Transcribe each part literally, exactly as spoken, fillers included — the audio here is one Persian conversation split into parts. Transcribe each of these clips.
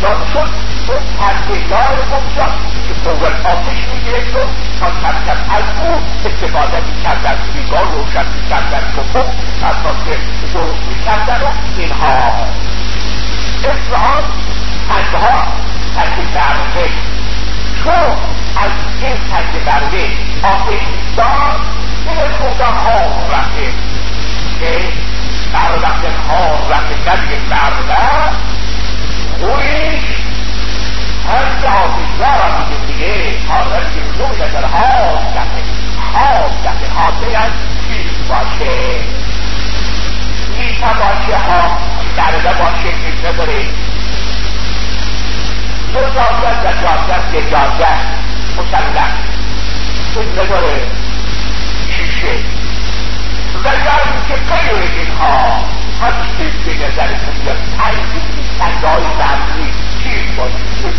ایجاد شد اون پردهدار اونجا که فوق آتش میگرفت و تا کم کم از اون استفاده میکردن، سیگار روشن میکردن، کپو اساس درست میکردن و اینها اصلاحات تنها تنگ برقه چون از این تنگ برقه آتش دار این خودم ها رفته که برقه ها رفته نبیه برقه خویش هرچه آتش دارم میگه دیگه حاضر که روی نظر ها دفته ها دفته حاضر از چیز باشه میشه باشه ها درده باشه که نداره مجازت و جازت اجازت مسلم این نداره شیشه و یعنی که غیر اینها هستی به نظرتون یا تنگی تنگای برمی چیز باید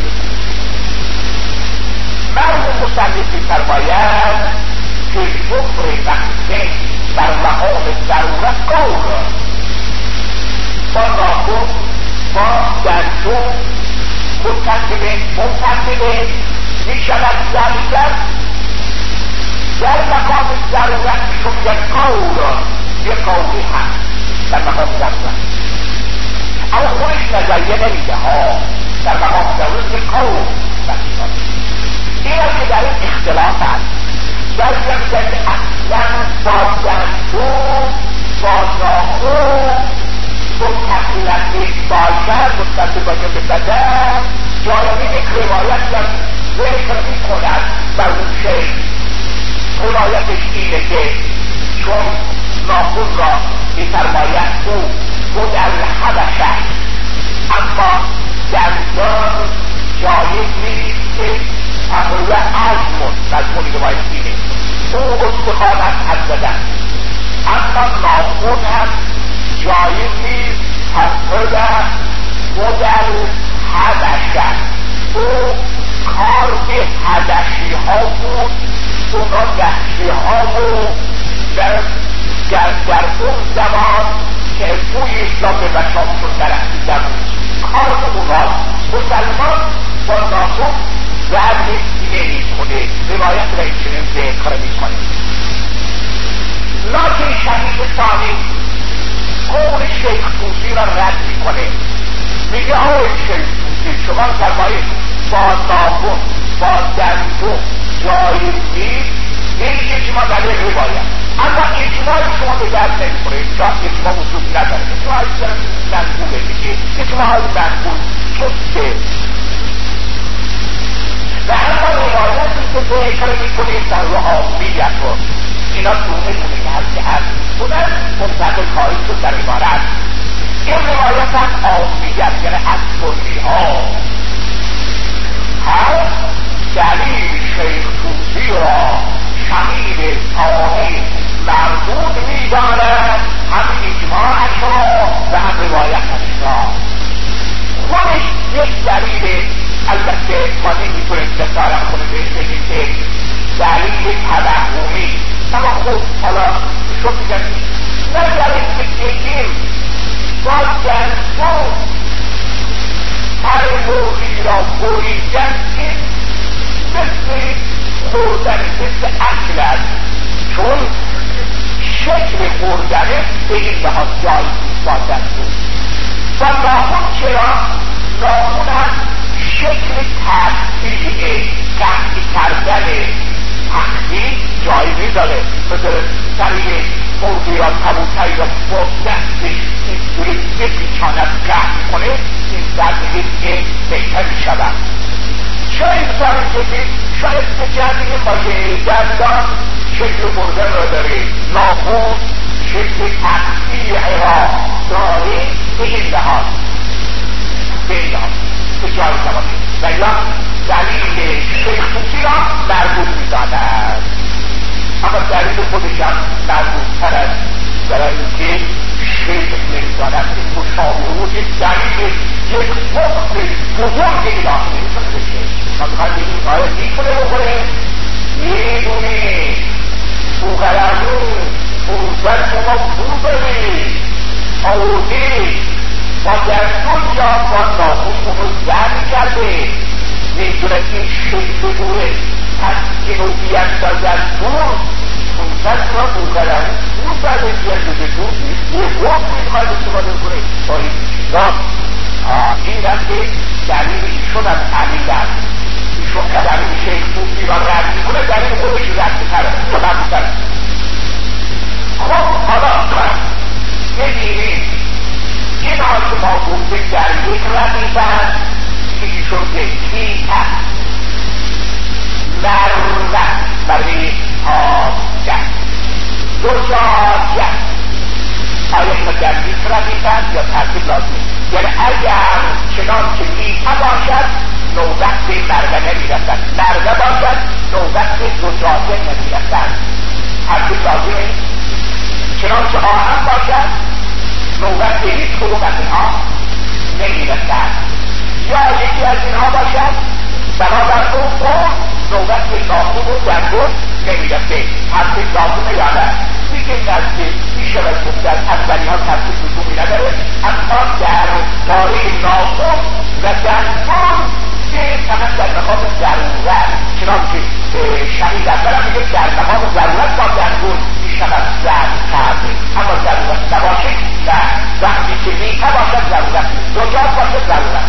مرد مصنفی فرماید که جبر وقته در مقام ضرورت قول با ناخن با دندون متنبه متنبه می شود ضرورت در مقام ضرورت شد یک قول یک قولی هست در مقام ضرورت اما خودش نظریه نمیده ها در مقام ضرورت یک قول این است که در این اختلاف هست در این که اصلا با دندون با ناخن متقلقی باشد متصل باشه به بدن جالبی یک روایت در ذکر می کند بر اون شیء روایتش اینه که چون ناخن را می فرماید او بود الحبشه اما دندان جایز نیست که تقریبا عزم مضمون روایت اینه او استخوان است حد زدن اما ناخن هم جایز نیست تقریبا مدل حدشه او کار به حدشی ها بود اونا دهشی ها بود در, در, در اون زمان که توی اسلام به بچام شد در احتیده بود کار به اونا مسلمان با ناخن رد نمی کنه روایت را این چنین ذکر می کنه لکن شهید ثانی قول شیخ توسی را رد می کنه میگه آقای شیخ توسی شما فرمایید با ناخن با دندون جایز نیست این شما در این روایت اما اجماع شما به درد نمیخوره اینجا اجماع وجود نداره اجماع منقوله میگه اجماع منقول چسته و اما روایتی که ذکر میکنید در رهاویت رو اینا دونه دونه که هست که هست بودن منتقل خواهید شد در عبارت این روایت هم آمیت یعنی از کلی ها هر دلیل شیخ توسی را شهید ثانی مردود میداند هم اجماعش را و هم روایتش را خودش یک دلیل البته ما نمیتونیم جسارت کنه بگیم که دلیل توهمی اما خود حالا شو میگن نه دلیل که بگیم با دندون هر موقعی را بریدن این مثل خوردن مثل اکل است چون شکل خوردنه به این لحاظ جایی با دندون و ناخن چرا؟ ناخن هم شکل تقطیعه قطعی کردن تقطیع جایی داره مثل سریع موضوعی را کبوتری را با دستش اینجوری بپیچاند قطع کنه این در میگه که بهتر میشود شاید ساری که شاید بجرد این باشه دندان شکل بردن را داره ناخن شکل تقطیع را داره به این لحاظ به این لحاظ به جایی نباشه و یا دلیل شیخ توسی را مربوط می‌داند اما دلیل خودش هم مربوط‌تر است برای اینکه شیخ نمی‌داند این مشابه و یک دلیل یک حکم بزرگ الهی می‌تونه بشه ما می‌خوایم بگیم آیا می‌تونه بخوره می‌دونه بوغرمون بوزن شما بو بری آوردی با دندون یا اما ناخون اون رو زن کرده، میدونه این شیط دوره، پس اینو بیاندازن دور، اونسان را بودن اون بعد بیاندازه دور یه وقت میخواد استفاده کنه با این چیزا. این هم که دلیل ایشون هم عمیدن، ایشون قدر میشه خوب میران رد میکنه، دلیل خودش رد میکنه رد میکنه. خب حالا ببینید این ها که ما گفتیم در یک ردیفن که ایشون که کی هست مرد برای حاجت دجاجت، آیا اینا در یک ردیفن یا ترتیب لازمه؟ یعنی اگر چنان که میته باشد نوبت به مرده نمیرسد، مرده باشد نوبت به دجاجه نمیرسد، ترتیب لازمه. چنان که آهن باشد نوبت به هیچ کدوم از اینها نمیرسد، یا یکی از اینها باشد بنابر اون قول نوبت به ناخون و دندون نمیرسه، ترتیب لازمه یا نه؟ دیگه نزدیک میشه و گفتن اولی ها ترتیب لزومی نداره، اما در تاریخ ناخون و دندون که فقط در مقام ضرورت، چنانکه شهید اول میگه در مقام ضرورت با دندون میشود زن کرده، اما ضرورت نباشه نه، وقتی که میته باشد ضرورت، دجاج باشه ضرورت.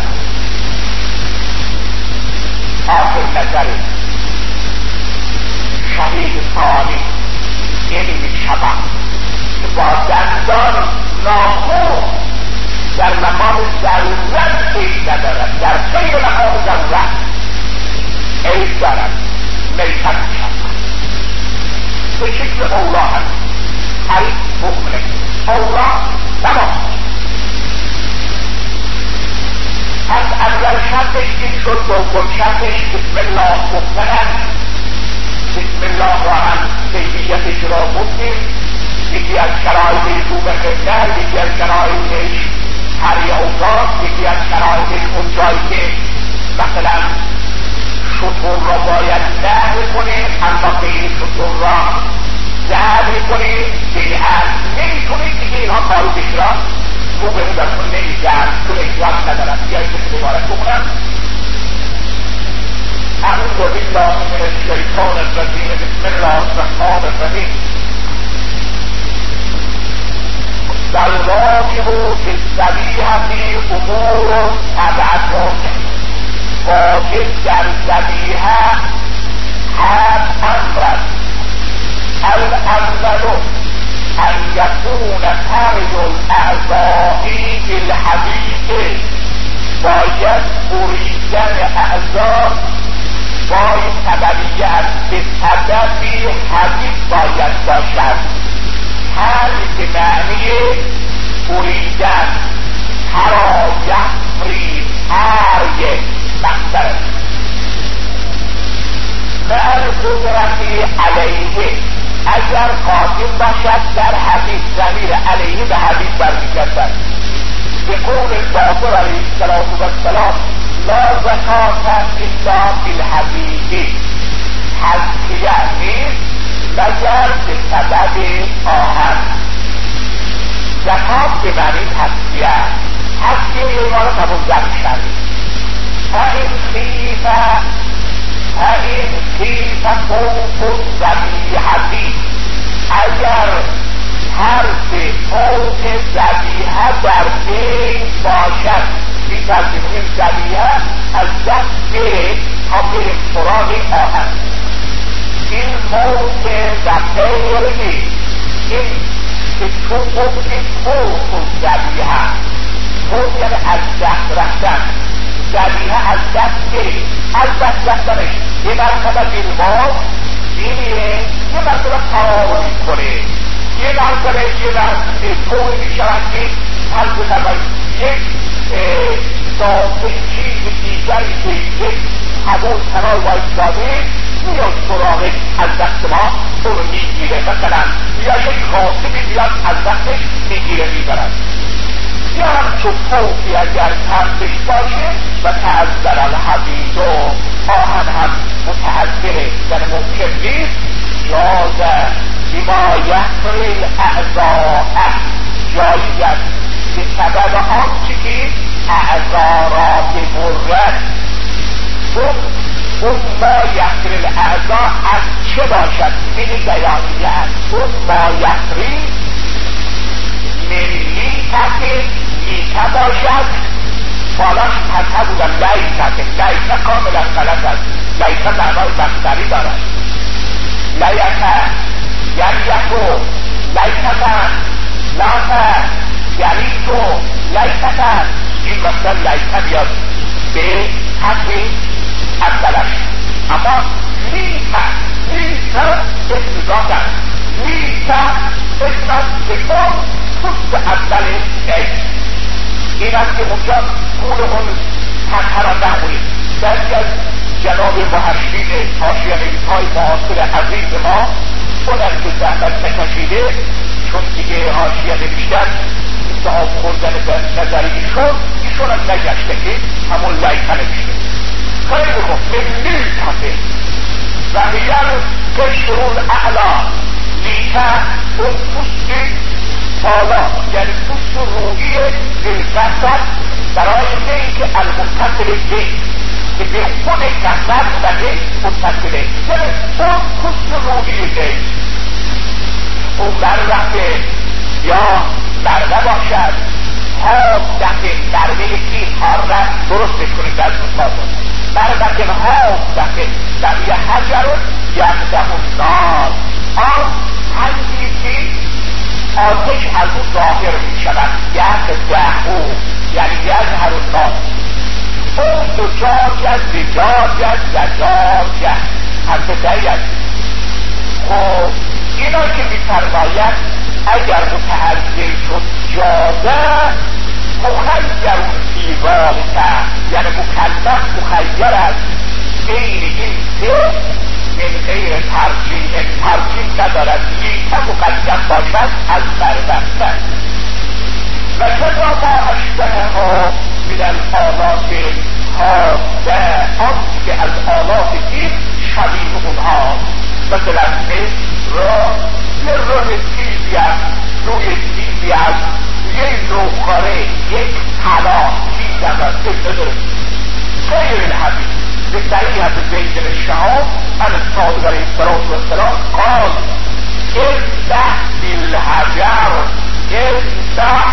آخر نظر شهید ثانی یعنی میشود که با دندان ناخون در مقام ضرورت عیب ندارد، در غیر مقام ضرورت عیب دارد، میتن میشود به شکل اولا هست. حریف مؤمنه اولا نماز از اول شرطش این شد، دوم شرطش بسم الله گفتن. بسم الله را هم کیفیتش را گفتیم، یکی از شرایط توبه قبله، یکی از شرایطش هری اوقات، یکی از شرایطش اون جایی که مثلا شطور را باید نهر کنه اما غیر شطور را زهر کنه، یعنی از نمی کنه دیگه اینها کاروبش را خوبه بودن کنه نمیگرد چون احتیاج ندارم. بیایی که دوباره بکنم اعوذ بالله من الشیطان الرجیم بسم الله الرحمن الرحیم. والواجب فی الذبیحة امور سبعة، واجب در ذبیحه هفت امر است. الاول ان یکون فرج الاعضاء بالحدید، باید بریدن اعضا باید سببیت به سببی حدید باید باشد. هر به معنی بریدن، هرا یفری هرگ مقدر معنی قدرتی علیه، اگر قادم باشد در حدید ضمیر علیه به حدید برمیگردد. به قول باقر علیه السلام لا زکات الا فی الحدید، تزکیه نیست مگر به سبب آهن. زکات به معنی تزکیه، تزکیه عبارت همون زمشن. فإن خیف فإن خیف فوق الذبیحة، اگر حرف فوق ذبیحه در بین باشد، می‌ترجیم این ذبیحه از دست بره تا بره سراغ آهن. این موقع و غیر نیست، این که تو گفتی فوق ذبیحه، فوق یعنی از دست رفتن، ذبیحه از دست بره، از دست رفتنش یه مرتبه بیرباز میمیره، یه مرتبه فرار میکنه، یه مرتبه یه مرتبه طوری میشود که هر بزرگ یک داخل چیز دیگری که یک همون کنار وایستاده میاد سراغش از دست ما اونو میگیره، مثلا یا یک خاصی بیاد از دستش میگیره میبرد. یا هم چون فوقی اگر کمش باشه و تعذر الحدید و آهن هم متعذره در ممکن نیست، جازه بما یحفر الاعضاء، جایی است به سبب آنچه که اعضا اون ما یسر الاعضا از چه باشد؟ میگه بیانیه از اون ما یسری ملی تکه لیته باشد. بالاش فتحه بودن لیته. لیته کاملا غلط است. لیته معنای مصدری دارد. لیته یلیتو لیتتن لاته یلیتو لیتتن. این مثلا لیته بیاد به تکه اولش. اما لیته لیته اسم ذات است. لیته اسم است به اون پوست اول ای. این است که اونجا خود اون فتحه را نخورید. بعضی از جناب محشرین حاشیه‌نویس های معاصر عزیز ما اونم که زحمت نکشیده، چون دیگه حاشیه نوشتن صاحب خوردن به نظر ایشون ایشون هم نگشته که همون لیته نوشته. خیلی خوب ملی تفه و هیر قشر الاعلا. لیته اون پوست بالا یعنی پوست روحی للجسد برای اینکه المتصل به که به خود جسد و به متصله، یعنی اون پوست روحی به اون برقه یا برقه باشد. ها دقیق برقه که ها را درست کنید در مطابق برقه ها دقیق در یه حجر یقده النار. آن هنگی که آتش از اون ظاهر می شود یقده یعنی یظهر النار. اون دچار زجاج زجاج حرف دهی است. خب اینا که می فرماید اگر متحضر شد جاده مخیر فی ذالک، یعنی مکلف مخیر است این این سه من غیر ترجیح ترجیح ندارد. لیته مقدم باشد از بربستن. و چرا ما اشبه ها من الآلات حاده آن که از آلات دین شبیه اونها مثلا راه یه راه تیزی است روی تیزی است یه نوخاره یک طلا تیز است غیر الحدیث بصحیح زید بن شهاب عن الصادق علیه السلام قال افتح بالحجر افتح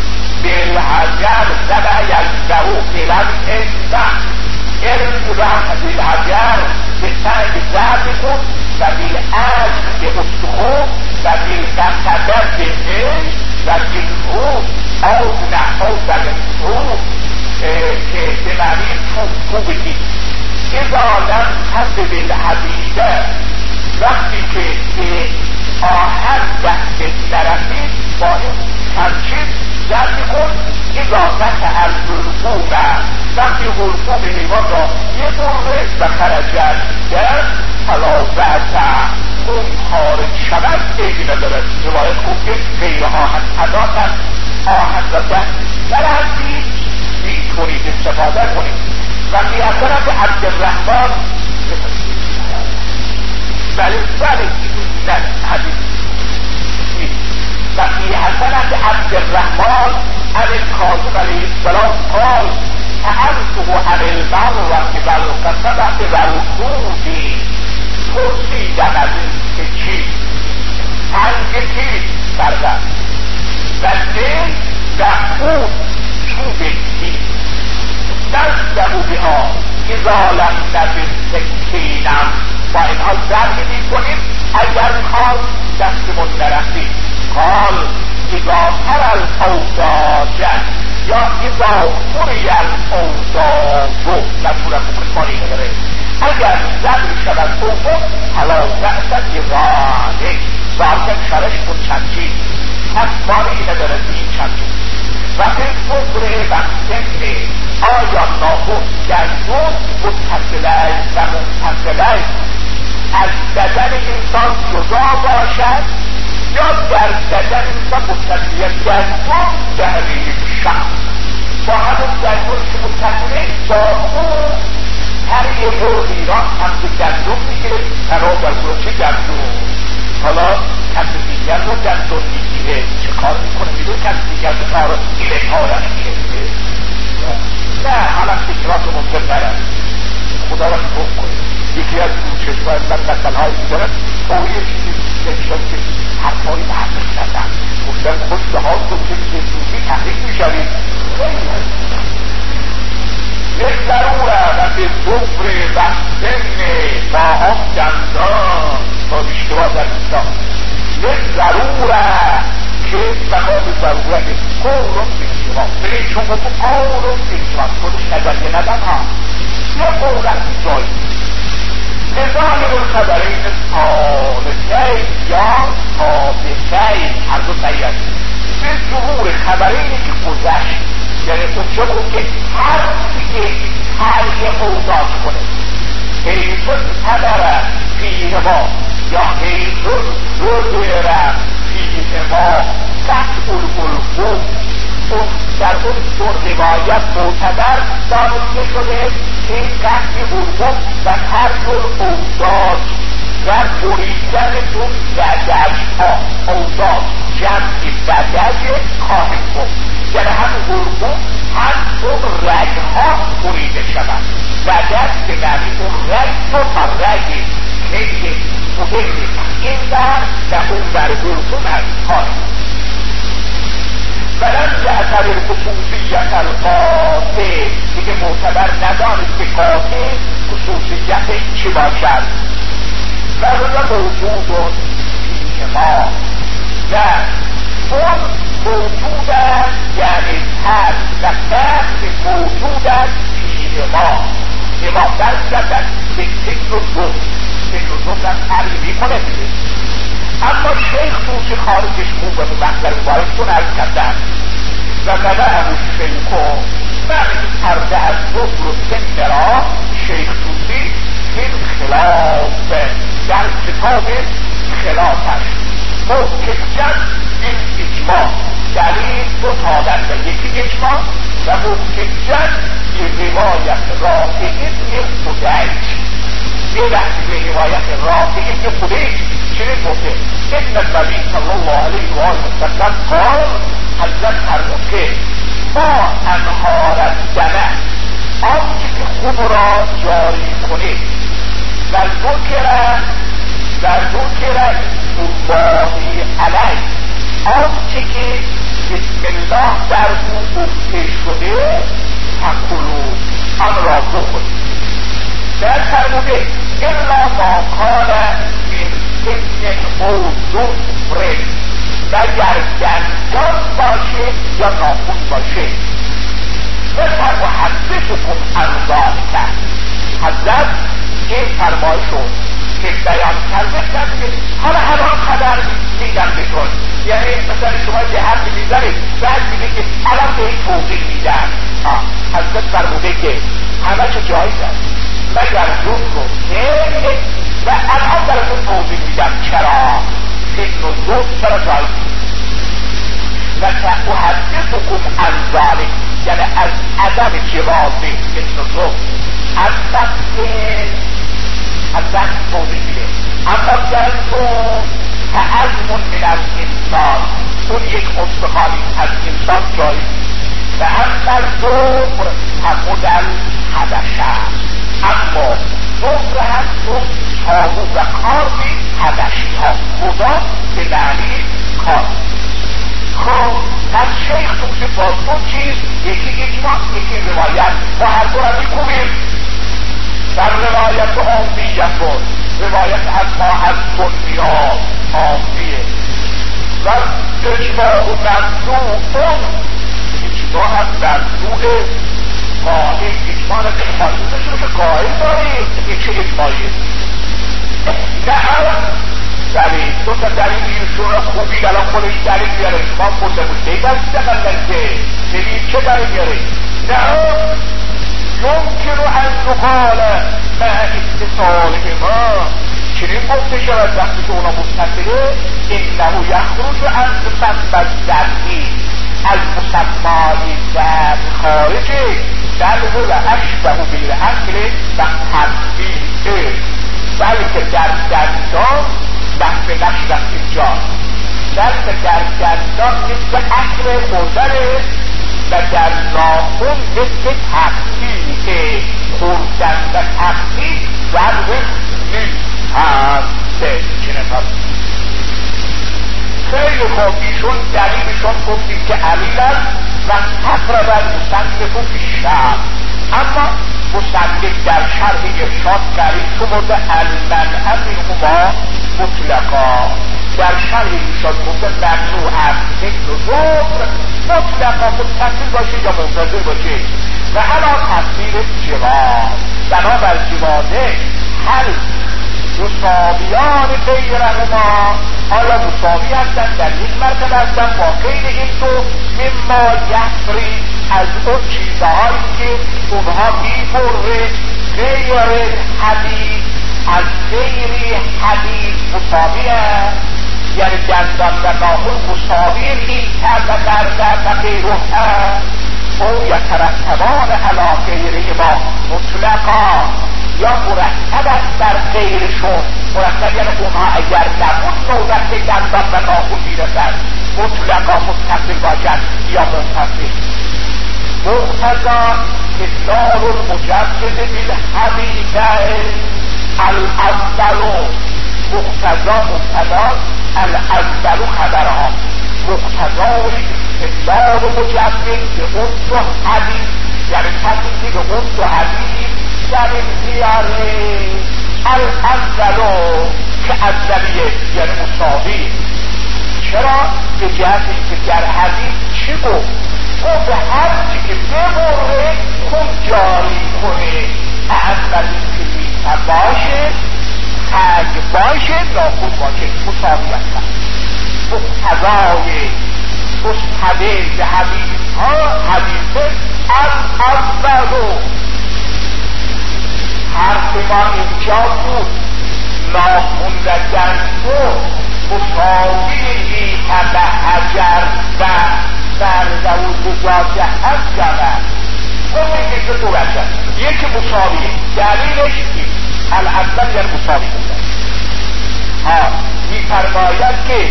بالحجر سبع یلزهو فلن افتح افتح بالحجر به سنگ زرد کن و بالعجل به استخون و بالقصدر به عشق و بالروح او نحو در روح که به معنی تو بگید اذا لم تصل بالحدیده وقتی که به آهن دست نرسید با این همچین زرد کن اضافت الحلقوم وقتی حلقوم حیوان را یه قرمه و خرجت در حلاوت اون خارج شود ایدی ندارد. روایت خوب که غیر آهن اداتن آهن و دست نرسید میتونید استفاده کنید. و فی حسنت عبدالرحمن بله بله نه حدیث و فی حسنت عبدالرحمن عن الکاظم علیه السلام قال سألته عن المروة والقصبة والرود پرسیدم از این که چی سنگ چیست بردم و دل و خود چوب چیست دستمو بها اذا لم نبید سکینم با اینها ضرب می کنیم اگر خواست دستمون نرسید. قال اذا تر الاوداج یا اذا خری الاوداج نمونم بکنیم مانی نداره اگر ضرب شود اوفو حالا رأسد ایرانه زارکن شرش کن چندی پس مانی نداره این چندی و این صبره و سنه آیا ناخون گردون متصله و منفصله از بدن انسان جدا باشد یا در بدن انسان متصله گردون دهریم شخص با همون گردون که متصله با اون هر یه روزی را هم که گردون میگیره ترا گردون چه گردون حالا کسی دیگر رو گردون میگیره چه کار میکنه میدون کسی دیگر رو کار ایره کارش میگیره نه حالا فکرات ممکن دارد خدا را خوب کنید. یکی از اون چشمای من نقلهایی میدارد توی چیزی نمیشن که حرفایی محبت کردن گفتن خود به حال گفته که سوزی تحقیق میشوید خیلی هست یک ضروره و به ظفر و سن با هم دندان تا اشتباه در ایسا یک ضروره که مقام ضرورت قولون بیشتما بگه چون گفتو قولون بیشتما خودش نظریه ندن ها یه قولن جایی لظاهر الخبرین ثالثین یا ثابتین هر دو صحیح است به ظهور خبرینی که گذشت یعنی اونجا بود که هر دیگه هر یه اوضاع کنه حیثون خبر فیه ما یا حیثون رضوره فیه ما قطع الگلگو اون در اون دور روایت معتبر دانسته شده این قطع الگلگو و هر دور اوضاع و بریدن اون بدج ها اوضاع جمعی بدج خواهد بود یعنی هم گلگو هم اون رگ ها بریده شود بدج که نمی اون رگ تو تا رگی خیلی مهمی این در و اون بر گلگو نمی خواهد ولن یعتبر خصوصیت القاطع دیگه معتبر ندانست که قاطع خصوصیت چی باشد ولن موجود فیه ما و اون موجود است یعنی هر و دست موجود است فیه ما ما برگردن به فکر و ذوق فکر و ذوق هم تعریف میکنه دیگه اما شیخ توسی خارجش خوبه به مقدر مبارکتون عرض کردن و قدر همون شیخو معنی پرده از ذکر و سن را شیخ توسی این خلاف در کتاب خلافش محکم‌تر این اجماع دلیل دو تادن و یکی اجماع و محکم‌تر این روایت رافع ابن خدیج یه وقتی به روایت رافع ابن خدیج چنین گفته ان النبی صلی الله علیه و آله و سلم قال حضرت فرمود که ما انهار الدم آنچه که خون را جاری کنید و ذکر و ذکر الله علیه آنچه که بسم الله در او گفته شده فکلوا آن را بخورید در فرموده الا ما کان من سن او ظفر مگر دندان باشه یا ناخن باشه بفر و حدثکم عن ذلک حضرت این فرمایشو که بیان کرده کرده حالا هر آن خبر میدم بکن یعنی مثلا شما یه حرفی میزنید بعد میگه که الان به این توضیح میدم حضرت فرموده که همه چه جایز است مگر ظلم رو نمیده و الان براتون توضیح میدم چرا فکر و ظلم چرا جایز و احدثکم عن ذلک یعنی از عدم جواز فکر و ظلم از تفصیل از دست توضیح میده اما در اون تعظم من از انسان اون یک استخوانی از انسان جایز و اما ظهر همون در حبشه اما ظهر هم اون تابو و کاری حبشی ها خدا به معنی کار خب از شیخ توسی با دو چیز یکی اجماع یکی روایت و هر دو را میکنیم در روایت آمیت بود روایت از ما از دنیا آمیه و اجماع و ممنوع اون اجماع هم ممنوع قائل اجماع را که خالصه که قائل داریم این چه اجماعیه نه دلیل دو تا دلیل ایشون را خوبی الان خودش دلیل بیاره اجماع خورده بود دیگر دقیقا که دلیل چه دلیل بیاره نه ممکن ان نقال مع اتصال ما چنین گفته شود وقتی که اونا مستقله انه یخرج عن مسمى الذبی از مسمای ذبح خارجه بل هو اشبه بالاکل و تطبیعه بلکه در دندان بحث نشدن اینجا بلکه در دندان مثل اکل خوردنه و در ناخن مثل تقطیع خوردن و تقطیع در نیست هست چنه تا خیلی خوب. ایشون دلیلشون گفتیم که علیل است و تقربا مصنف بیشتر، اما مصنف در شرح ارشاد کردیم تو مورد المنع منهما مطلقا، در شرح ارشاد گفته ممنوع است ذکر و ذکر مطلقا، متصل باشه یا منتظر باشه. و علا تصویر جواز، بنابر جوازه هل مساویان غیرهما، آیا مساوی هستند در یک مرتبه هستند با غیر این دو، مما یفری از اون چیزهایی که اونها میبره غیر حدیث، از غیر حدیث مساوی هست، یعنی دندان و ناخن مساوی نیتر و دردر و غیره هست، او یترتبان علی غیرهما مطلقا، یا مرتب است در غیرشون، مرتب یعنی اونها اگر نبود نوبت به دندان و ناخن میرسد مطلقا متصل باشد یا منفصل. مقتضا اطلاق المجدد بالحدیثه الاول، مقتضا مبتدا الاول خبرها، مقتضای اطلاق مجدد به اون دو حدیث، یعنی تصدیق به اون دو حدیث در اختیاره الاولو که اولیه یعنی مساوی. چرا؟ به جهت اینکه در حدیث چی گفت؟ او به هر چی که ببره خون جاری کنه، اولی که بیتر باشه، خنگ باشه، ناخون باشه، مساوی هستن. مقتضای مستدل به حدیث ها حدیث الاولو. حرف ما اینجا بود ناخون و دندون مساوی میتر و حجر و برده و زجاجه هست جمعه. گفتیم که دو وجه، یکی مساویه، دلیلش این الاول یعنی مساوی بودن. ها میفرماید که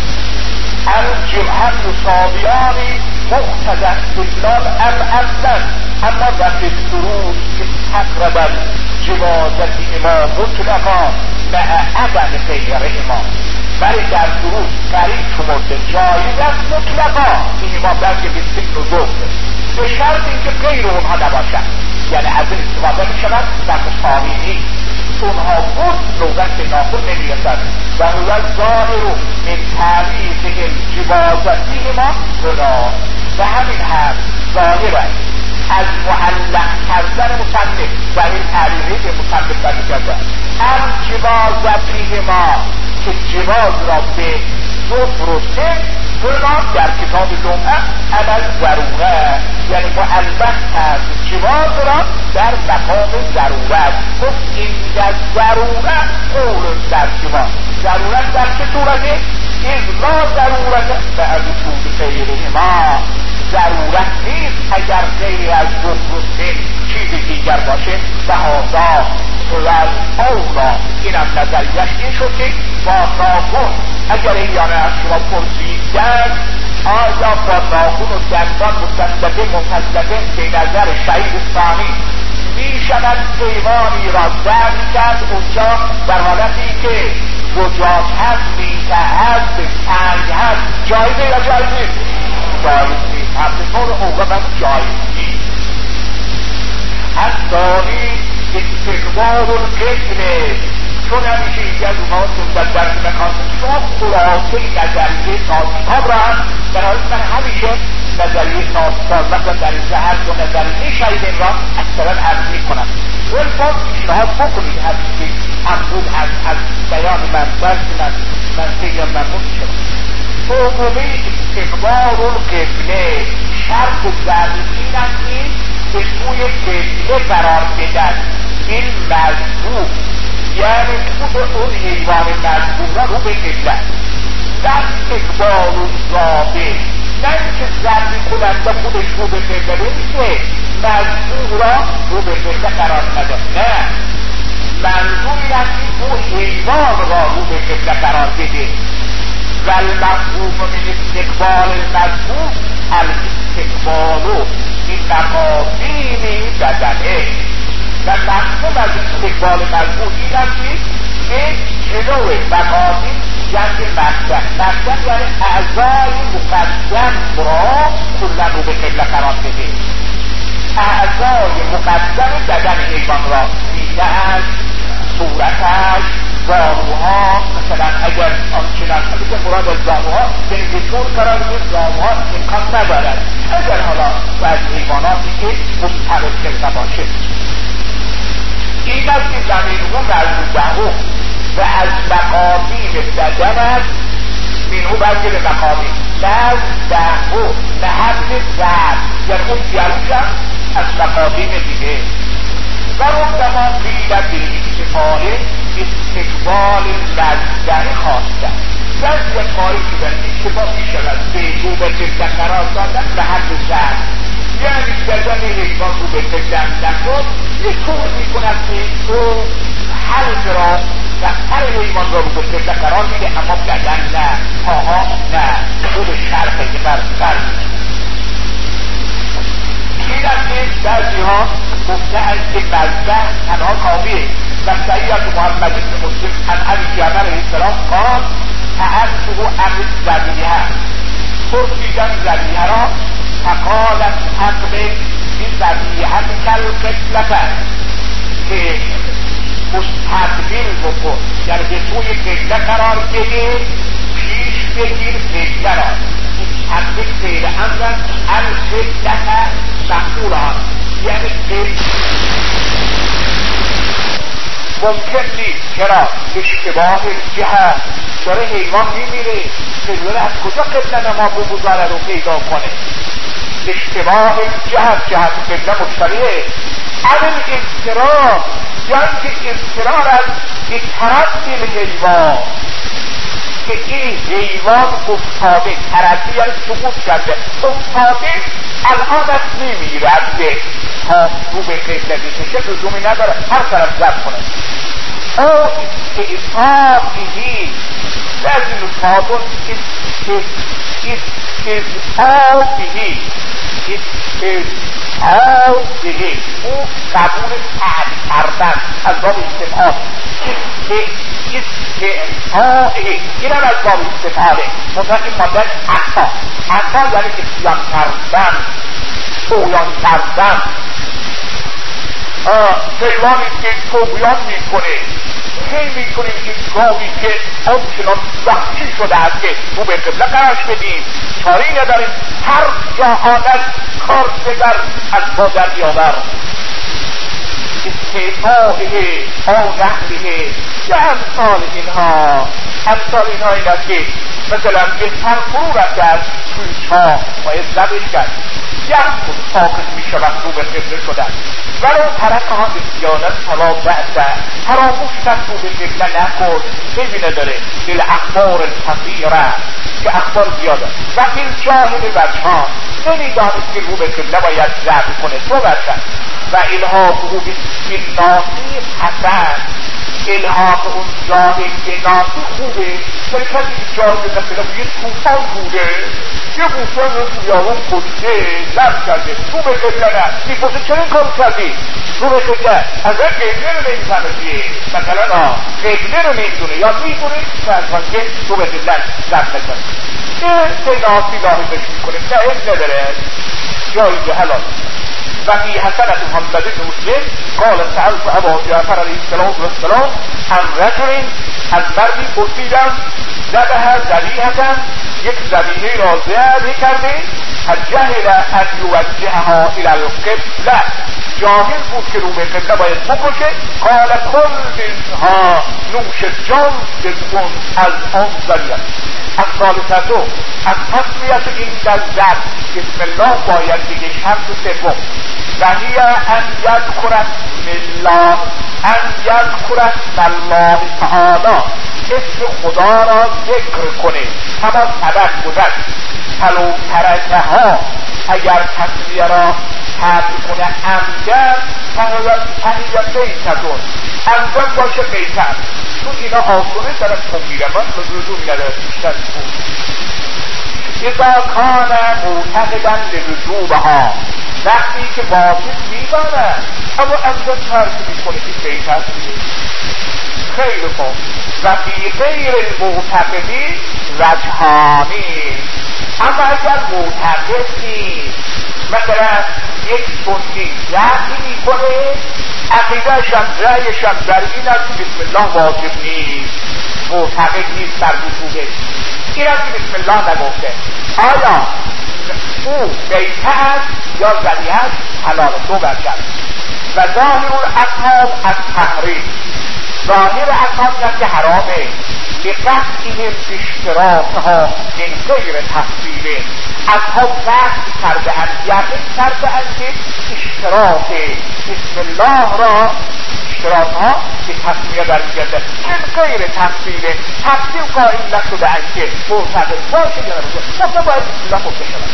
الجمعه مساویانی مقتضی استدلال الاول، اما در دروس که تقریبا جوازت امام مطلقا مع عدم غیر امام، برای در دروس قریب شمرده جایز است مطلقا این امام بلکه به سکر و ذوق، به شرط اینکه غیر اونها نباشد، یعنی از این استفاده می شود در مساوی نیست. اونها بود نوبت به ناخن نمیرسد و هو ظاهر من تعریف جوازتی ما خدا، و همین هم ظاهر است از معلق کردن مصنف و این تعریفی که مصنف بری کرده هم جوازتی ما که جواز را به صفر و سه خدا در کتاب لمعه عمل ضروره، یعنی معلق کرد جواز را در مقام ضرورت. گفت این در ضرورت قول در جواز، ضرورت در چه صورته؟ این لا ضرورت به از وجود غیره ما، ضرورت نیست اگر غیر از گفت چیز دیگر باشه. و هذا اول اولا، این هم نظریش این شد که با ناخن اگر ایانه از شما پرسیدن آیا با ناخن و دندان مصدقه مفصله به نظر شهید ثانی می شود حیوانی را درد کرد اونجا در حالتی که زجاج هست، میته هست، تنگ هست، جایزه یا جایزه؟ جایز نیست، همه طور اوقات هم جایز نیست. از دانی استقبال القبله، چون همیشه اینجا از اونها سنت در مکان شما خلاصه نظریه ناسکاب را هم برای من همیشه نظریه ناسکاب مثلا در زهر و نظریه شهیدین را اکثرا عرض می کنم. ولفان پیشنهاد بکنید همیشه هم بود از بیان منبر که من منطقه یا منبود شد. دومی استقبال القبله، شرط ضرورین هم این به سوی قبله قرار بدن. این مذبوح یعنی خود اون حیوان مذبوح را رو به قبله، در استقبال الزابه، نه اینکه ضربی کننده خودش رو به قبله نیست، مذبوح را رو به قبله قرار نده. نه، منظور این است که اون حیوان را رو به قبله قرار بده. و المفهوم من استقبال المذبوح الاستقبال این مقابین بدنه، و مفهوم از استقبال مضمون این است که جلو مقادیم جنگ مقدم مقدم یعنی اعضای مقدم را کلا رو به قبله قرار بده. اعضای مقدم بدن حیوان را دیده‌اش، صورتش، زانوها، مثلا اگر آنچنان اگر مراد از زانوها به طور قرار بده، زانوها امکان ندارد اگر حالا و از حیواناتی که مستقل نباشه. این است که زمینه مربوطه و از مقادیم بدن است. منو برگه به مقادیم نزده و محل زد یعنی اون جلوشم از مقادیم دیگه. و ربما بیدت به استفاده استقبال مزدر خواستن بعضی از قائل شدن اشتباه می شود به رو به قبله قرار دادن به حد زد، یعنی بدن حیوان رو به قبله نشد یک طور می کند که تو حلق را و هر حیوان را رو به قبله قرار میده، اما بدن نه، پاها نه، رو به شرق که بر قرد. این است که بعضی ها گفته است که مزده تنها کافیه و صحیح از محمد بن مسلم از علی جعفر علیه السلام قال تعرضه امر ذبیحه، پرسیدن ذبیحه را فقالت حقل این ذبیحه کالقبله که مستقبل بکن، یعنی به توی قبله قرار بده، پیش بگیر قبله را. مستقبل فعل امر القبله مفعول آن، یعنی ممکن نیست. چرا؟ اشتباه جهت داره حیوان میمیره، قبله از کجا قبله نما بگذاره رو پیدا کنه؟ اشتباه جهت جهت قبله مشتبهه. اول اضطرار یعنی که اضطرار از اطرد حیوان که این حیوان افتاده، تردی یعنی سقوط کرده، افتاده الان از میمیرد به تا رو به قبله بکشه، لزومی نداره هر طرف زد کنه. او استعصابی بعضی نصابون استعصابی استعصابی او قبول تعبی کردن از باب استفاده استعصابی این هم از باب استفاده منطقه این مادر اقا اقا یعنی اسیان کردن، اویان کردن. حیوانی که توبیان میکنه خیلی میکنیم این گاهی که آنچنان وحشی شده است که رو به قبله قرارش بدیم، چاری نداریم، هر جا آنت کار دگر از با در بیاور. استعفاده آن نحوه چه امثال اینها امثال اینها این است که مثلا به سر فرو رفته از توی چاه باید زبش کرد، یک خود ساکت می شود رو به قبله شدن ولو ترک ها اسیانت فلا بعد فراموش کرد رو به قبله نکن. ببینه داره دل اخبار کثیره که اخبار زیاده و این جاهل بچهان نمیدانست که رو به قبله باید زب کنه تو بچه و الحاق رو به ناسی حسن الحاق اون جاهل که ناسی خوبه ولی کسی جاهل مثلا یه توفان بوده یه بوفان رو بیارون کشته زب کرده رو به قبله نه میپرسه چرا این کار کردی؟ رو به قبله از این قبله رو نمیفهمه چیه مثلا آه قبله رو نمیدونه یا میدونه فرزان که رو به قبله زب نکنه این ناسی لاحظش میکنه نه این نداره جایزه حلال. وفي حسنة محمد بن مسلم قال سألت أبا جعفر عليه السلام عن رجل از مردی پرسیدم ذبح ذبیحة یک ذبیحه را ذبح کرده فجهل ان یوجهها الى القبله جاهل بود که رو به قبله باید بکشه. قال کل منها نوش جان بکن از آن ذبیحه. از ثالثتو از تصمیت این در ذبح بسم الله باید دیگه شرط سوم و هی ان یذکر اسم الله ان یذکر اسم الله تعالی اسم خدا را ذکر کنه همان سبب بودن. فلو ترکه ها اگر تصمیه را ترک کنه عمدن فهیت بیتتون عمدن باشه بیتر چون اینا آسونه دارن تنگیره من رجوع نداره بیشتر بود. اذا کان معتقدن لرجوبها وقتی که واجب میداند اما اصلا ترک میکنه که بیتر خیلی خوب و بی غیر المعتقدی وجهانی. اما اگر معتقد نیست، مثلا یک سنی رأی میکنه، عقیده‌ش هم رأیش هم در این است که بسم الله واجب نیست، معتقد نیست در وجوبش، این است که بسم الله نگفته، آیا او بیته است یا ذبیحه است؟ حلال دو برجن. و ظاهر الاصحاب از تحریم، ظاهر اصحاب این است که حرامه، لقطعهم اشتراطها من غیر تفصیل. اصحاب قطع کرده اند، یقین کرده اند که اشتراط بسم الله را اشتراطها که تصمیه در میگرده من غیر تفصیل، تفصیل قائل نشده اند که معتقد باشه یا نباشه، مثلا باید بسم الله گفته شود.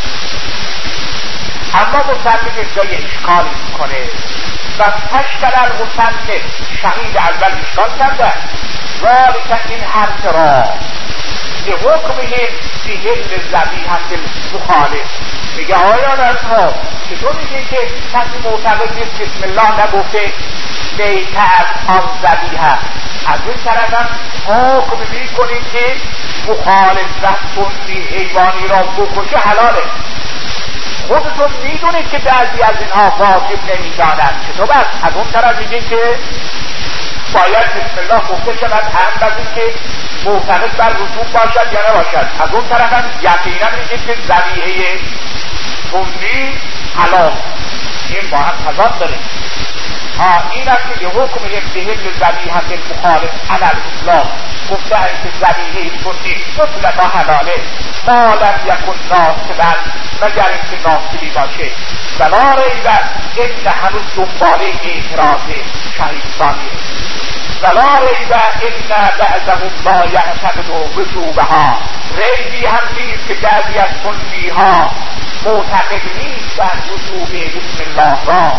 اما مصنف جای اشکالی میکنه و تشکل المصنف شهید اول اشکال کرده ذالک این حرف را به حکمه فی حل ذبیحة المخالف. میگه آیا رسها چطور میگه که کسی معتقد نیست بسم الله نگفته بیته از آن ذبیحه، از این طرف هم حکم میکنیم که مخالفت سنی حیوانی را بکشه حلاله. خودتون میدونید که بعضی از اینها واجب نمیدانند، چطور بس از اون طرف میگین که باید بسم الله گفته شود هم از این که معتقد بر رسوم باشد یا نباشد، از اون طرف هم یقینا میگید که ذبیحه سنی حلال. این با هم تضاد داره. ها این است که حکم بهل ذبیحة المخالف علی الاسلام گفته است که ذبیحه سنی مطلقا حلاله ما لم یکن ناصبا، مگر اینکه ناصبی باشه. ولا ریب ان هنوز دنباله اعتراض شهیدانی، ولا ریب ان بعضهم لا یعتقد وجوبها، ریبی هم نیست که بعضی از سنی ها معتقد نیستند وجوب بسم الله را.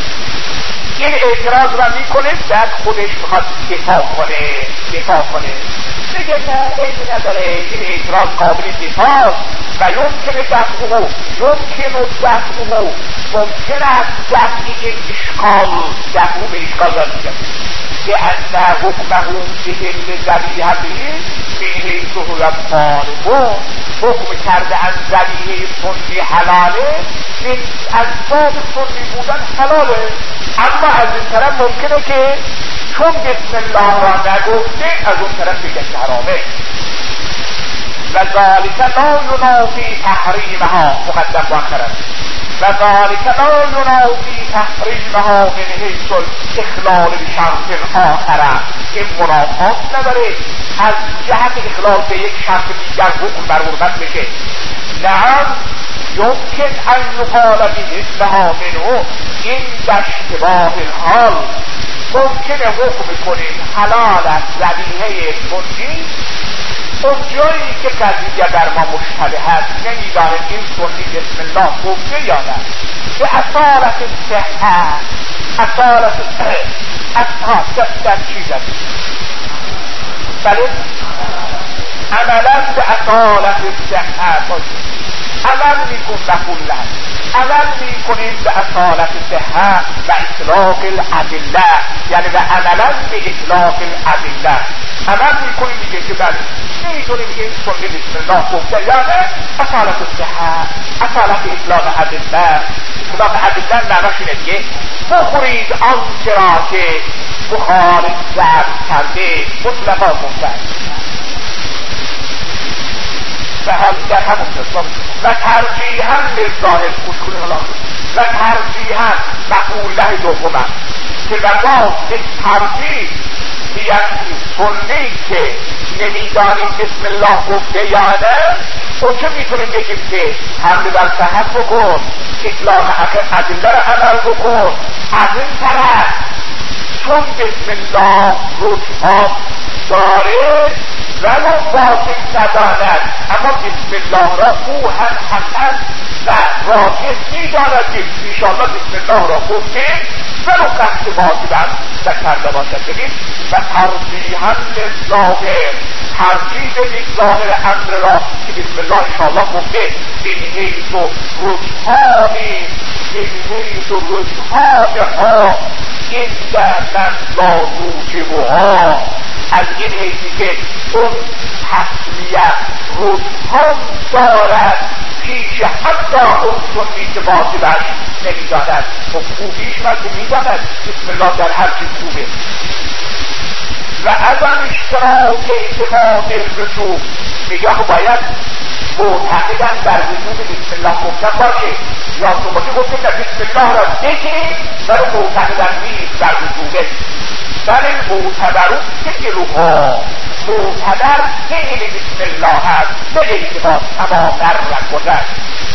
این اعتراض را میکنه، بعد خودش میخواد دفاع کنه دفاع کنه میگه نه ایدی نداره، این اعتراض قابل دفاع و یمکنه دفعه یمکنه دفعه ممکن است دفعی این اشکال دفعه به اشکال را میگه که انه حکمه بهل ذبیحته فیه سهولت خالقون، حکم کرده از ذبیحه سنی حلاله، این از باب سنی بودن حلاله. اما از این طرف ممکنه که چون بسم الله را نگفته از اون طرف بگه حرامه. و ذالک لا ینافی تحریمها، مقدم مؤخرا، و ذالک لا ینافی تحریمها من حیث الاخلال بشرط آخر، این منافات نداره از جهت اخلال به یک شرط دیگر حکم برآورده بشه. نعم یمکن ان یقال بمثلها منه، این در اشتباه الحال ممکنه حکم کنیم حلال از ذبیحه سنی اون جایی که قضیه در ما مشتبه هست، نمیدانه این سنی بسم الله گفته یا نه، به اصالت صحت اصالت اصالت در چیز است بله عملا به اصالت صحت باشه، عمل میکن نقولن عمل میکنیم به اصالت صحت و اطلاق الادله، یعنی به عملا به اطلاق الادله عمل میکنیم میگه که بله نمیتونیم که این سنی بسم الله گفته یعنی اصالت صحت اصالت اطلاق ادله. اطلاق ادله معناش اینه دیگه بخورید آنچه را که بخارج ضبط کرده مطلقا گفته و هم در همون جسم و ترجیحاً لظاهر خوش کنه الله و ترجیحاً مقوله دومم که در باز یک ترجیح یک سنی که نمیدانیم بسم الله گفته یا نه، اون چه میتونیم بگیم که حمل بر صحت بکن، اطلاق ادله را عمل بکن. از این طرف چون بسم الله رتبات داره ولو واجب نداند، اما بسم الله را او هم حسن و واجب میداند که انشاءالله بسم الله را گفته ولو قصد واجبم نکرده باشد. ببین و ترجیحاً للظاهر، ترجیح بدید ظاهر امر را که بسم الله انشاءالله گفته این حیث و رجحانی من روزهای ها این دردن لازوجه ها از این حیثی که اون تسلیت روزها دارد پیش حتی اون سنی که واجبش نمیداند و خوبیش وقتی میداند بسم الله در هر چیز خوبه و از آن اشتراک اعتقاد الرسول میگه باید معتقدن در وجود بسم الله گفتن باشه یا تو باشه گفتن در بسم الله را بگی برای معتقدن نیست در وجوده برای معتبرون فعلها معتبر فعل بسم الله هست به اعتقاد تمامر و گذشت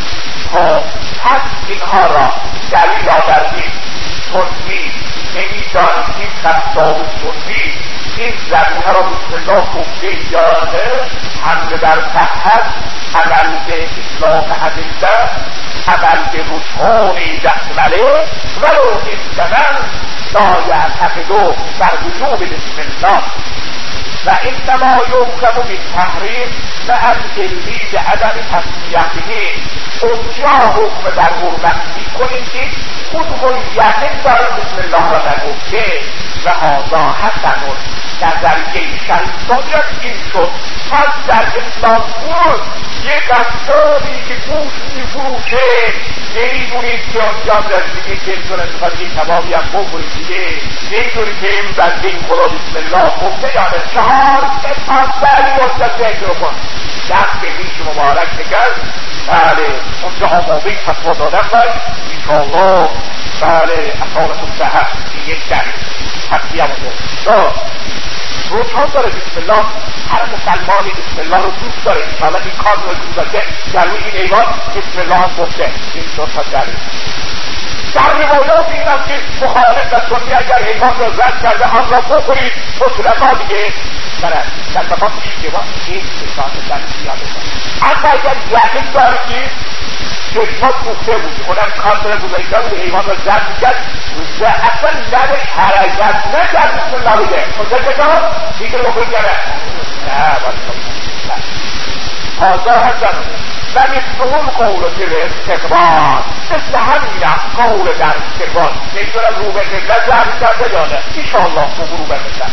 پس اینها را دلیل آوردیم سنی نمیدانیم این قصاب سنی این زمینه را بسم الله گفته یاده حمله در صحت عمل به اصلاح حدیثه عمل به رسحانی دستمله ولو این زمن لا یعتقدو بر وجوب بسم الله و انما یوکم بالتحریم و از علمی به عدم تصمیته اونجا حکم در حرمت میکنیم که خود خود یقین داریم بسم الله را نگفته و هذا حسنون نظریه شیطانیت این شد پس در اسلام بود یک افرادی که گوش میفروشه نمیدونید که آنجا در دیگه تلتون انتخاب یک کبابی هم بخورید دیگه نمیدونید که این بنده این خدا بسم الله گفته یاده چهار پس بلی واسه ذکر کن دست به ریش مبارک نگرد بله اونجا آماده فتوا دادن باید انشاءالله بله اصالتون صحت این یک دلیل حقی هم دو روزها داره بسم الله هر مسلمانی بسم الله رو دوست داره انشاءالله این کار رو دوست داره در روی این ایوان بسم الله هم گفته این دو تا دلیل در روایات این هم که مخالف و سنی اگر ایوان را زد کرده آن را بخورید مطلقا دیگه برد در مقام اشتباه این بسان در زیاده کنید اما اگر یقین داره که چشمات بوخته بود اونم کار داره بزرگدار بود ایوان را زد میکرد و اصلا لبش حرکت نکرد بسم الله بگه مزد بکن دیگه رو بگه نه باید حاضر هستن و مثل قول در استقبال مثل همینم قول در استقبال نمیدونم رو به قبله زرد کرده یا نه ایشالله خوب رو به قبله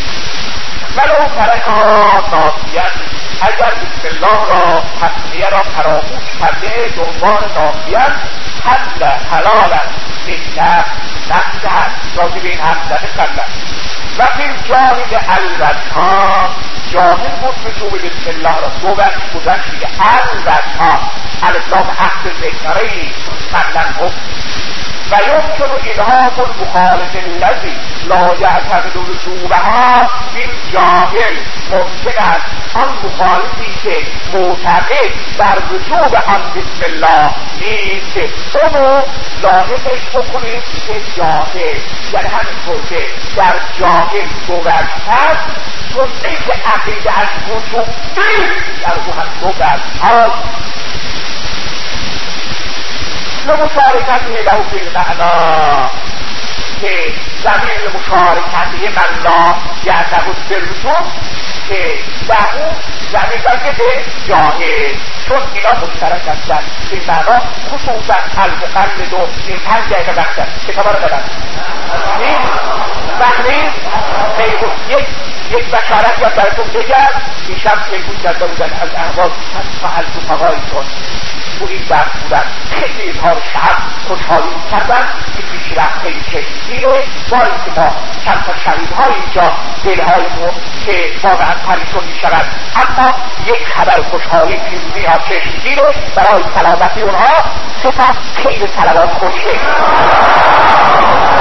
ولو ترکات ناسیت اگر بسم الله را تصمیه را فراموش کرده دنبال ناسیت حل حلالا بینه نفسه راضی به این حرف زده کرده و فی جانب البتها جاهل بود وجوب بسم الله را دو وقت گذشت دیگه البتها الاسلام عقد ذکری قبلا گفت و یمکن الهام المخالف الذی لا یعتقد وجوبها این جاهل ممکن است آن مخالفی که معتقد در وجوب آن بسم الله نیست اونو لاحقش بکنید که جاهل یعنی همینطور که در جاهل گوشت هست چون اینکه عقیده از وجوب نیست در او هم گوشت هست لمشارکته له فی المعنا که زمین مشارکته من لا یعتقد بالوجوب که در اون زمین بلکه به جاهل چون اینا مشترک هستن این معنا خصوصا المقلد و این پنج دقیقه بختن کتابا رو دادن نیست بخنید یک یک بشارت یا براتون بگم دیشب تلفون کرده بودن از احواز فعل تو فقایتون تو این بحث بودن خیلی اظهار شعب خوشحالی کردن که پیشرفت خیلی چشمگیره با اینکه ما چند تا شهیدهای اینجا دلهایمون که واقعا پریشون میشود اما یک خبر خوشحالی پیروزی ها چشمگیره برای سلامتی اونها سپس خیلی سلامات خوشه